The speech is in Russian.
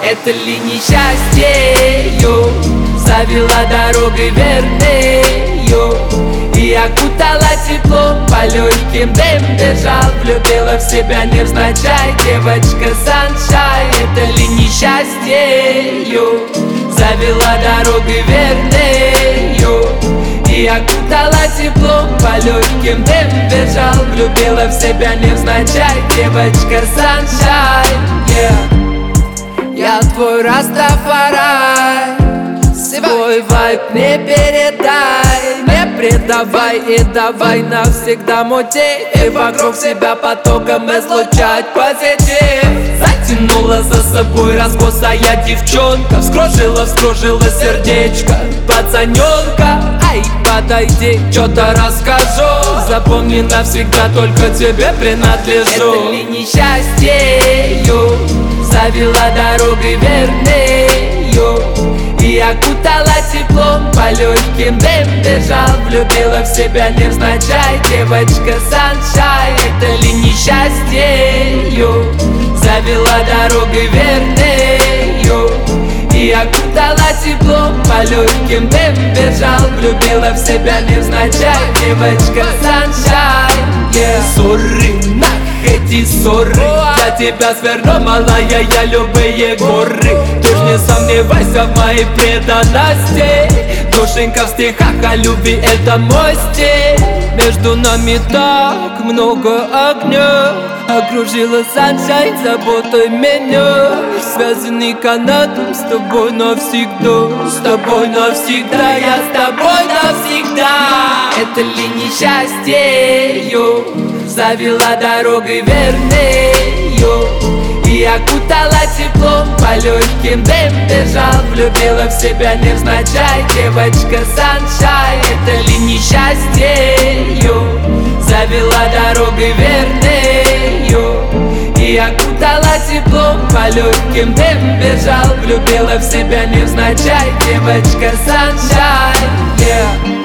Это ли несчастье завела дорогой вернею и окутала теплом, по легким дым бежал, влюбила в себя невзначай девочка Саншайн. Это ли несчастье завела дорогой вернею и окутала теплом, по легким дым бежал, влюбила в себя невзначай девочка Саншайн. Я твой Растафарай, свой вайб не передай, не предавай и давай навсегда мутей и вокруг себя потоком излучать позитив. Затянула за собой раскосая девчонка, вскружила сердечко пацаненка. Ай, подойди, что-то расскажу, запомни навсегда, только тебе принадлежу. Это ли несчастье завела дорогой вернею и окутала теплом, по легким дым бежал, влюбила в себя невзначай девочка Саншайн. Это ли несчастье завела дорогой вернею и окутала теплом, по легким дым бежал, влюбила в себя невзначай девочка Саншайн. Сорри, эти ссоры, для тебя сверну, малая, я любые горы. Ты ж не сомневайся в моей преданности, душенька в стихах о любви — это мой стиль. Между нами так много огня, окружила Саншайн заботой меня, связанный канатом с тобой навсегда. С тобой навсегда, я с тобой навсегда. Это ли несчастье завела дорогой вернею и окутала теплом, по легким дым бежал, влюбила в себя невзначай девочка Саншайн. Это ли несчастье завела дорогой вернею и окутала теплом, по легким дым бежал, влюбила в себя невзначай девочка Саншайн.